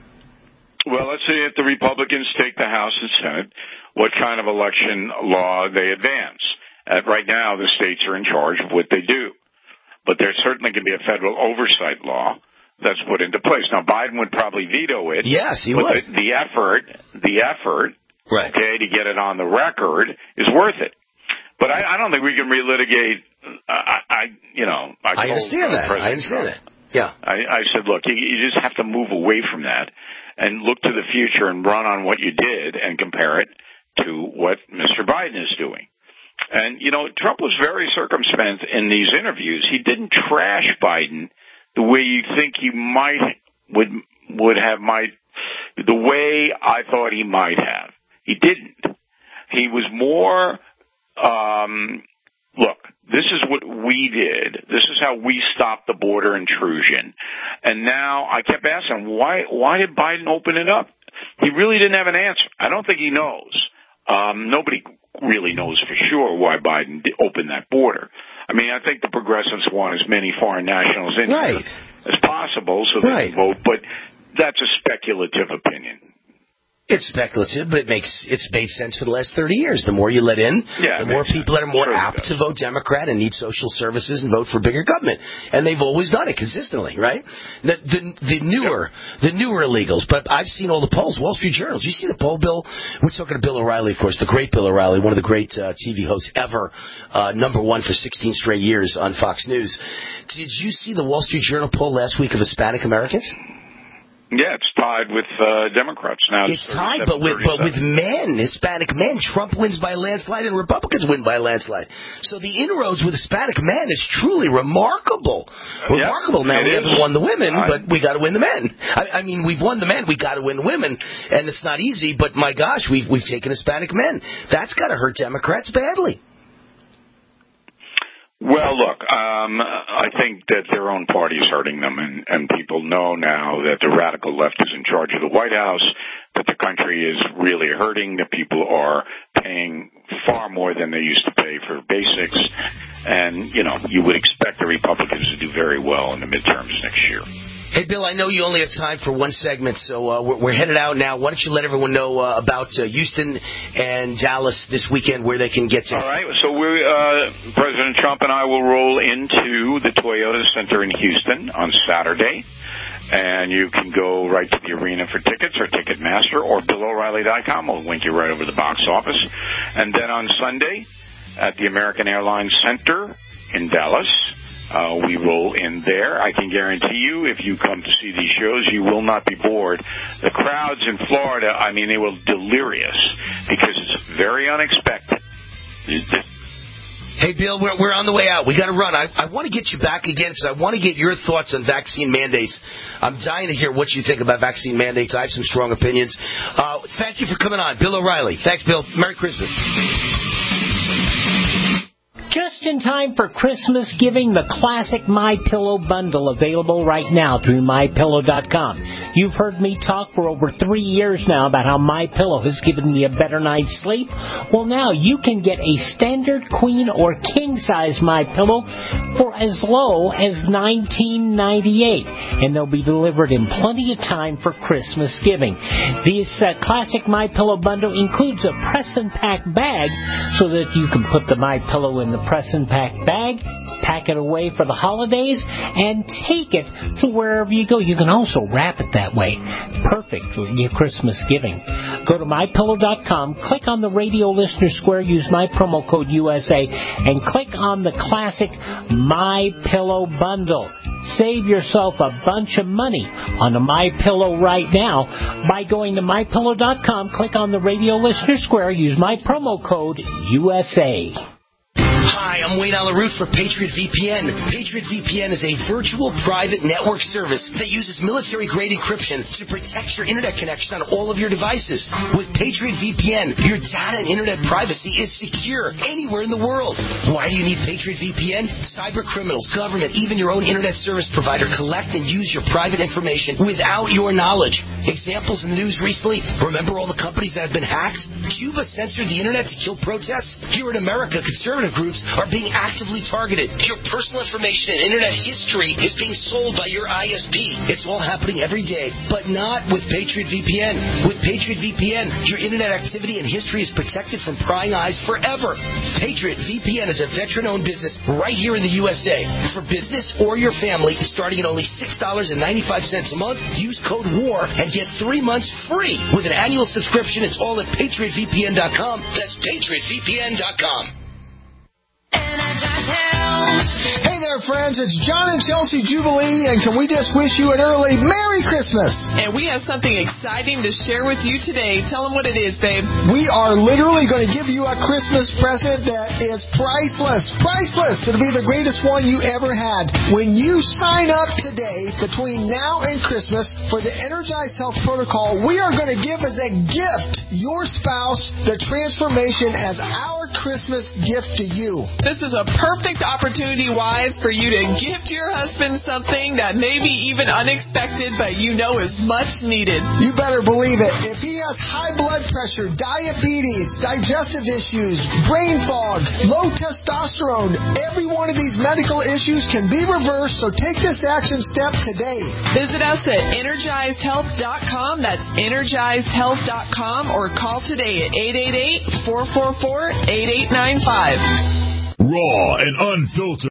Well, let's see if the Republicans take the House and Senate, what kind of election law they advance. Uh, right now, the states are in charge of what they do. But there's certainly going to be a federal oversight law that's put into place. Now, Biden would probably veto it. Yes, he but would. The, the effort, the effort, right. okay, to get it on the record is worth it. But I, I don't think we can relitigate. Uh, I, I, you know, I, I understand that. I understand that. Yeah. I, I said, look, you, you just have to move away from that and look to the future and run on what you did and compare it to what Mister Biden is doing. And, you know, Trump was very circumspect in these interviews. He didn't trash Biden the way you think he might, would, would have, might, the way I thought he might have. He didn't. He was more, um, look, this is what we did. This is how we stopped the border intrusion. And now I kept asking, why, why did Biden open it up? He really didn't have an answer. I don't think he knows. Um, nobody really knows for sure why Biden did open that border. I mean, I think the progressives want as many foreign nationals in right. here as possible so they right. can vote, but that's a speculative opinion. It's speculative, but it makes it's made sense for the last thirty years. The more you let in, yeah, the more people that are more sure apt to vote Democrat and need social services and vote for bigger government. And they've always done it consistently, right? The the, the newer yep. the newer illegals, but I've seen all the polls. Wall Street Journal. Did you see the poll, Bill? We're talking to Bill O'Reilly, of course, the great Bill O'Reilly, one of the great uh, T V hosts ever, uh, number one for sixteen straight years on Fox News. Did you see the Wall Street Journal poll last week of Hispanic Americans? Yeah, it's tied with uh, Democrats now. It's tied, but with but with men, Hispanic men, Trump wins by a landslide and Republicans win by a landslide. So the inroads with Hispanic men is truly remarkable. Yeah, remarkable. Now we is. haven't won the women, I, but we got to win the men. I, I mean, we've won the men, we got to win the women, and it's not easy. But my gosh, we've we've taken Hispanic men. That's got to hurt Democrats badly. Well, look, um, I think that their own party is hurting them, and, and people know now that the radical left is in charge of the White House, that the country is really hurting, that people are paying far more than they used to pay for basics, and, you know, you would expect the Republicans to do very well in the midterms next year. Hey, Bill, I know you only have time for one segment, so uh, we're, we're headed out now. Why don't you let everyone know uh, about uh, Houston and Dallas this weekend, where they can get to? All right. So we, uh, President Trump and I will roll into the Toyota Center in Houston on Saturday. And you can go right to the arena for tickets or Ticketmaster or Bill O'Reilly dot com. We'll link you right over the box office. And then on Sunday at the American Airlines Center in Dallas, Uh, we roll in there. I can guarantee you, if you come to see these shows, you will not be bored. The crowds in Florida, I mean, they were delirious because it's very unexpected. Hey, Bill, we're, we're on the way out. We got to run. I, I want to get you back again because I want to get your thoughts on vaccine mandates. I'm dying to hear what you think about vaccine mandates. I have some strong opinions. Uh, thank you for coming on. Bill O'Reilly. Thanks, Bill. Merry Christmas. Just in time for Christmas giving, the classic MyPillow bundle available right now through my pillow dot com. You've heard me talk for over three years now about how MyPillow has given me a better night's sleep. Well, now you can get a standard queen or king size MyPillow for as low as nineteen ninety-eight, and they'll be delivered in plenty of time for Christmas giving. This uh, classic MyPillow bundle includes a press and pack bag so that you can put the MyPillow in the press and pack bag, pack it away for the holidays, and take it to wherever you go. You can also wrap it that way. Perfect for your Christmas giving. Go to my pillow dot com, click on the radio listener square, use my promo code U S A, and click on the classic MyPillow bundle. Save yourself a bunch of money on a MyPillow right now by going to my pillow dot com, click on the radio listener square, use my promo code U S A. Hi, I'm Wayne Alaroot for Patriot V P N. Patriot V P N is a virtual private network service that uses military-grade encryption to protect your internet connection on all of your devices. With Patriot V P N, your data and internet privacy is secure anywhere in the world. Why do you need Patriot V P N? Cyber criminals, government, even your own internet service provider collect and use your private information without your knowledge. Examples in the news recently, remember all the companies that have been hacked? Cuba censored the internet to kill protests? Here in America, conservative groups are being actively targeted. Your personal information and internet history is being sold by your I S P. It's all happening every day, but not with Patriot V P N. With Patriot V P N, your internet activity and history is protected from prying eyes forever. Patriot V P N is a veteran-owned business right here in the U S A. For business or your family, starting at only six dollars and ninety-five cents a month, use code WAR and get three months free. With an annual subscription, it's all at patriot v p n dot com. That's patriot v p n dot com. Hey there, friends. It's John and Chelsea Jubilee, and can we just wish you an early Merry Christmas? And we have something exciting to share with you today. Tell them what it is, babe. We are literally going to give you a Christmas present that is priceless. Priceless. It'll be the greatest one you ever had. When you sign up today, between now and Christmas, for the Energized Health Protocol, we are going to give as a gift your spouse the transformation as our Christmas gift to you. This is a perfect opportunity, wives, for you to gift your husband something that may be even unexpected, but you know is much needed. You better believe it. If he has high blood pressure, diabetes, digestive issues, brain fog, low testosterone, every one of these medical issues can be reversed, so take this action step today. Visit us at energized health dot com. That's energized health dot com, or call today at eight eight eight, four four four, eight eight nine five. Raw and unfiltered.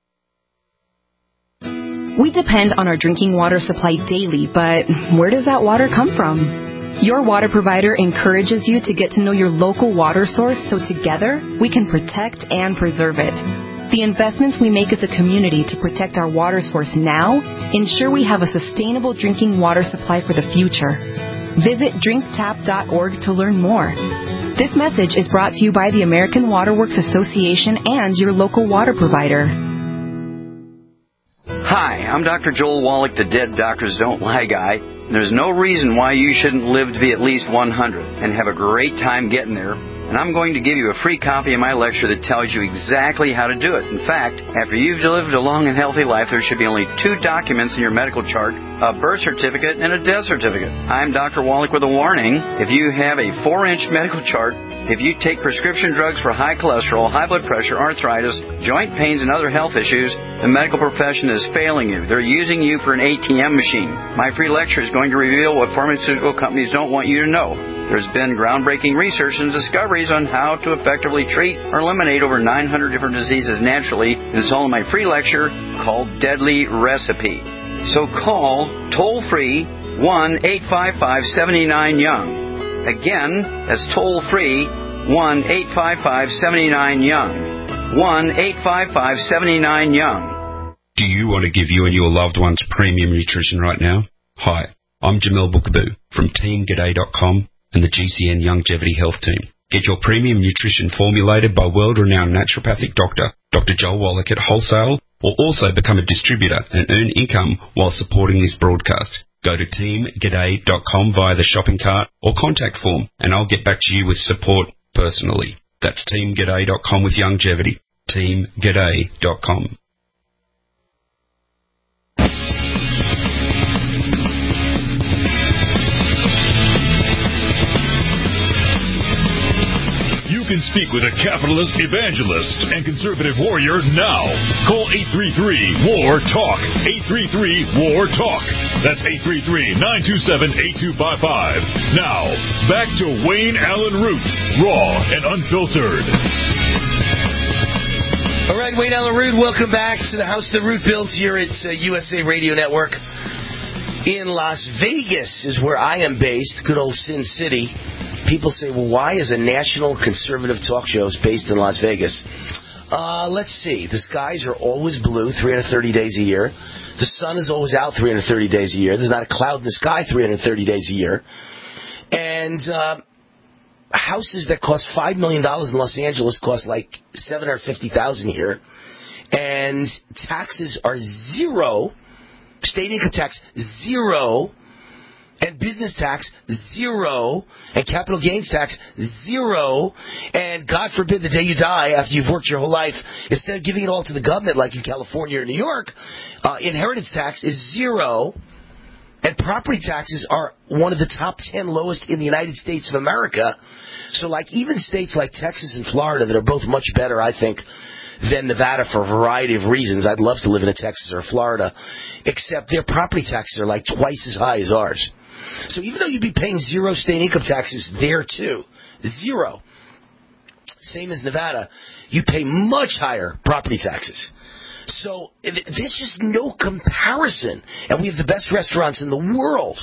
We depend on our drinking water supply daily, but where does that water come from? Your water provider encourages you to get to know your local water source so together we can protect and preserve it. The investments we make as a community to protect our water source now ensure we have a sustainable drinking water supply for the future. Visit drink tap dot org to learn more. This message is brought to you by the American Water Works Association and your local water provider. Hi, I'm Doctor Joel Wallach, the Dead Doctors Don't Lie guy. There's no reason why you shouldn't live to be at least one hundred and have a great time getting there. And I'm going to give you a free copy of my lecture that tells you exactly how to do it. In fact, after you've lived a long and healthy life, there should be only two documents in your medical chart, a birth certificate and a death certificate. I'm Doctor Wallach with a warning. If you have a four-inch medical chart, if you take prescription drugs for high cholesterol, high blood pressure, arthritis, joint pains, and other health issues, the medical profession is failing you. They're using you for an A T M machine. My free lecture is going to reveal what pharmaceutical companies don't want you to know. There's been groundbreaking research and discoveries on how to effectively treat or eliminate over nine hundred different diseases naturally, and it's all in my free lecture called Deadly Recipe. So call toll-free one eight five five, seven nine, young. Again, that's toll-free one eight five five, seven nine, young. one eight five five, seven nine, young. Do you want to give you and your loved ones premium nutrition right now? Hi, I'm Jamel Bookaboo from team g'day dot com and the G C N Longevity Health Team. Get your premium nutrition formulated by world-renowned naturopathic doctor, Doctor Joel Wallach at wholesale, or also become a distributor and earn income while supporting this broadcast. Go to team g'day dot com via the shopping cart or contact form, and I'll get back to you with support personally. That's team g'day dot com with longevity. team g'day dot com. You can speak with a capitalist evangelist and conservative warrior now. Call eight three three, W A R, TALK. eight three three, W A R, TALK. That's eight three three, nine two seven, eight two five five. Now, back to Wayne Allen Root, raw and unfiltered. All right, Wayne Allen Root, welcome back to the House the Root built here at uh, U S A Radio Network. In Las Vegas is where I am based, good old Sin City. People say, well, why is a national conservative talk show based in Las Vegas? Uh, let's see. The skies are always blue three hundred thirty days a year. The sun is always out three hundred thirty days a year. There's not a cloud in the sky three hundred thirty days a year. And uh, houses that cost five million dollars in Los Angeles cost like seven hundred fifty thousand dollars here. And taxes are zero. State income tax, zero. And business tax, zero. And capital gains tax, zero. And God forbid the day you die after you've worked your whole life, instead of giving it all to the government like in California or New York, uh, inheritance tax is zero. And property taxes are one of the top ten lowest in the United States of America. So like even states like Texas and Florida that are both much better, I think, than Nevada for a variety of reasons. I'd love to live in a Texas or Florida, except their property taxes are like twice as high as ours. So even though you'd be paying zero state income taxes there too, zero, same as Nevada, you pay much higher property taxes. So there's just no comparison. And we have the best restaurants in the world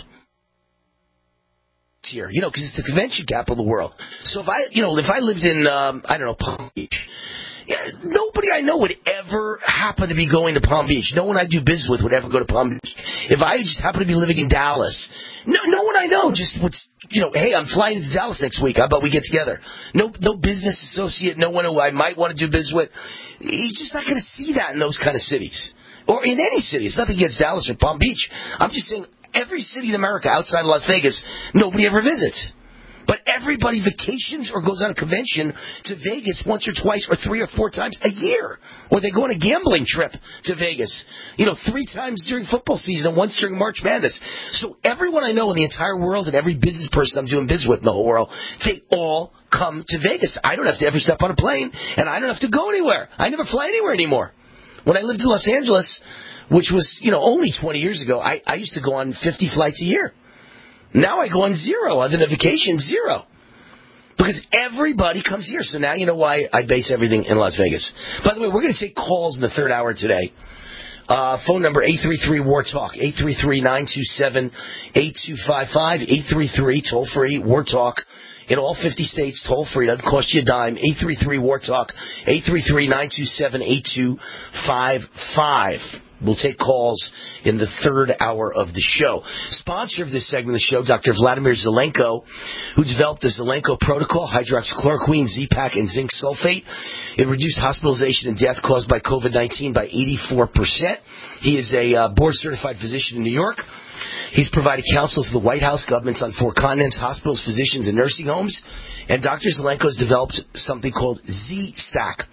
here, you know, because it's the convention capital of the world. So if I, you know, if I lived in, um, I don't know, Palm Beach, yeah, nobody I know would ever happen to be going to Palm Beach. No one I do business with would ever go to Palm Beach. If I just happen to be living in Dallas, no, no one I know just would, you know, hey, I'm flying to Dallas next week. How about we get together? No, no business associate, no one who I might want to do business with. You're just not going to see that in those kind of cities. Or in any city. It's nothing against Dallas or Palm Beach. I'm just saying every city in America outside of Las Vegas, nobody ever visits. But everybody vacations or goes on a convention to Vegas once or twice or three or four times a year. Or they go on a gambling trip to Vegas, you know, three times during football season and once during March Madness. So everyone I know in the entire world and every business person I'm doing business with in the whole world, they all come to Vegas. I don't have to ever step on a plane, and I don't have to go anywhere. I never fly anywhere anymore. When I lived in Los Angeles, which was, you know, only twenty years ago, I, I used to go on fifty flights a year. Now I go on zero. Other than vacation, zero. Because everybody comes here. So now you know why I base everything in Las Vegas. By the way, we're going to take calls in the third hour today. Uh, phone number eight three three, W A R TALK, eight three three, nine two seven, eight two five five, eight three three, toll free, W A R TALK. In all fifty states, toll free, doesn't cost you a dime, eight three three, W A R TALK, eight three three, nine two seven, eight two five five. We'll take calls in the third hour of the show. Sponsor of this segment of the show, Doctor Vladimir Zelenko, who developed the Zelenko protocol, hydroxychloroquine, Z-Pak, and zinc sulfate. It reduced hospitalization and death caused by COVID nineteen by eighty-four percent. He is a uh, board-certified physician in New York. He's provided counsel to the White House, governments on four continents, hospitals, physicians, and nursing homes. And Doctor Zelenko has developed something called Z-Stack,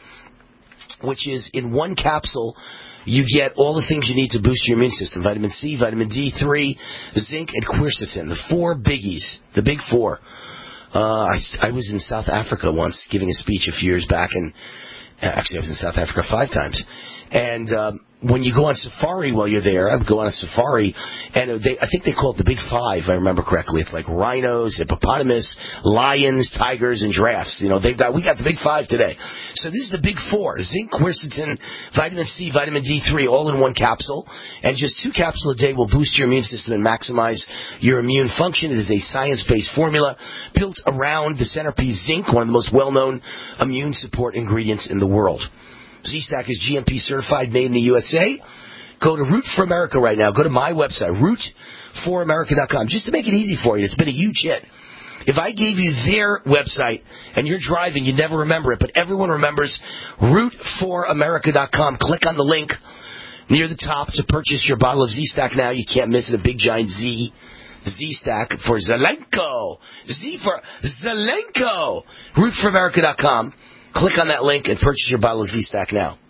which is in one capsule. You get all the things you need to boost your immune system. Vitamin C, vitamin D three, zinc, and quercetin. The four biggies. The big four. Uh, I, I was in South Africa once giving a speech a few years back. and Actually, I was in South Africa five times. And um, when you go on safari while you're there, I would go on a safari, and they, I think they call it the Big Five, if I remember correctly. It's like rhinos, hippopotamus, lions, tigers, and giraffes. You know, they've got we got the Big Five today. So this is the Big Four: zinc, quercetin, vitamin C, vitamin D three, all in one capsule. And just two capsules a day will boost your immune system and maximize your immune function. It is a science-based formula built around the centerpiece zinc, one of the most well-known immune support ingredients in the world. Z-Stack is G M P certified, made in the U S A. Go to Root for America right now. Go to my website, root for america dot com, just to make it easy for you. It's been a huge hit. If I gave you their website and you're driving, you never remember it, but everyone remembers root for america dot com. Click on the link near the top to purchase your bottle of Z-Stack now. You can't miss it, a big giant Z. Z-Stack for Zelenko. Z for Zelenko. root for america dot com. Click on that link and purchase your bottle of Z-Stack now.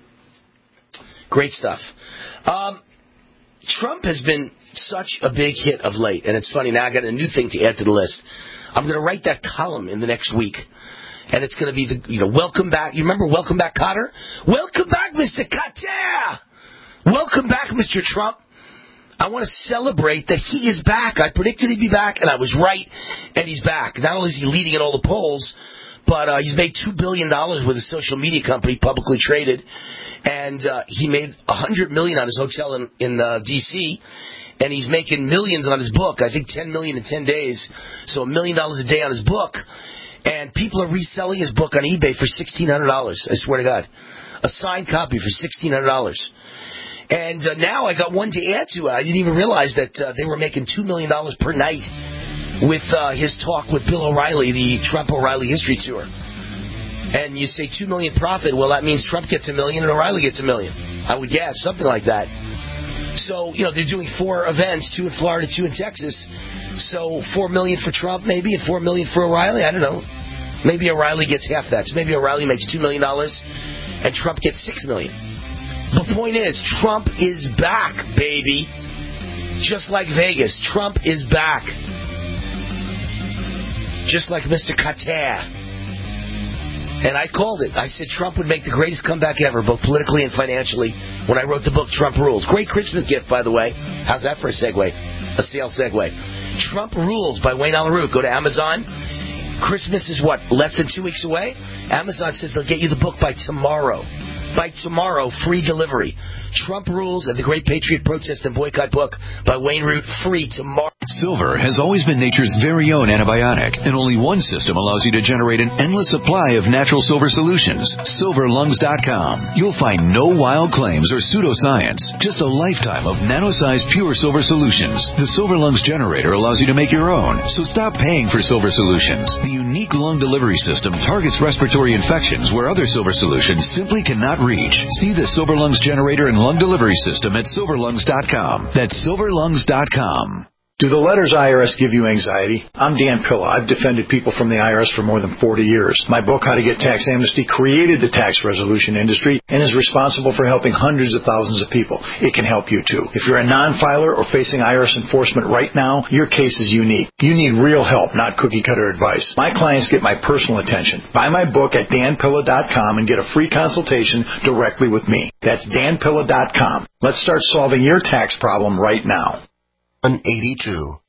Great stuff. Um, Trump has been such a big hit of late, and it's funny, now I got a new thing to add to the list. I'm going to write that column in the next week, and it's going to be the, you know, welcome back. You remember Welcome Back Kotter? Welcome back, Mister Kotter! Welcome back, Mister Trump. I want to celebrate that he is back. I predicted he'd be back, and I was right, and he's back. Not only is he leading in all the polls, but uh, he's made two billion dollars with a social media company, publicly traded. And uh, he made one hundred million dollars on his hotel in, in uh, D C And he's making millions on his book. I think ten million dollars in ten days. So a million dollars a day on his book. And people are reselling his book on eBay for sixteen hundred dollars. I swear to God. A signed copy for sixteen hundred dollars. And uh, now I got one to add to it. I didn't even realize that uh, they were making two million dollars per night with uh, his talk with Bill O'Reilly, the Trump O'Reilly History Tour. And you say two million profit, well, that means Trump gets a million and O'Reilly gets a million. I would guess, something like that. So, you know, they're doing four events, two in Florida, two in Texas. So four million for Trump maybe and four million for O'Reilly. I don't know. Maybe O'Reilly gets half that. So maybe O'Reilly makes two million dollars and Trump gets six million dollars. The point is, Trump is back, baby. Just like Vegas, Trump is back. Just like Mister Kotter. And I called it. I said Trump would make the greatest comeback ever, both politically and financially, when I wrote the book Trump Rules. Great Christmas gift, by the way. How's that for a segue? A sales segue. Trump Rules by Wayne Allyn Root. Go to Amazon. Christmas is what, less than two weeks away? Amazon says they'll get you the book by tomorrow. By tomorrow, free delivery. Trump Rules and the Great Patriot Protest and Boycott book by Wayne Root, free tomorrow. Silver has always been nature's very own antibiotic, and only one system allows you to generate an endless supply of natural silver solutions. silver lungs dot com. You'll find no wild claims or pseudoscience, just a lifetime of nano-sized pure silver solutions. The Silver Lungs generator allows you to make your own, so stop paying for silver solutions. The unique lung delivery system targets respiratory infections where other silver solutions simply cannot reach. See the Silver Lungs generator and lung delivery system at silver lungs dot com. That's silver lungs dot com. Do the letters I R S give you anxiety? I'm Dan Pilla. I've defended people from the I R S for more than forty years. My book, How to Get Tax Amnesty, created the tax resolution industry and is responsible for helping hundreds of thousands of people. It can help you too. If you're a non-filer or facing I R S enforcement right now, your case is unique. You need real help, not cookie-cutter advice. My clients get my personal attention. Buy my book at dan pilla dot com and get a free consultation directly with me. That's dan pilla dot com. Let's start solving your tax problem right now. one eighty-two.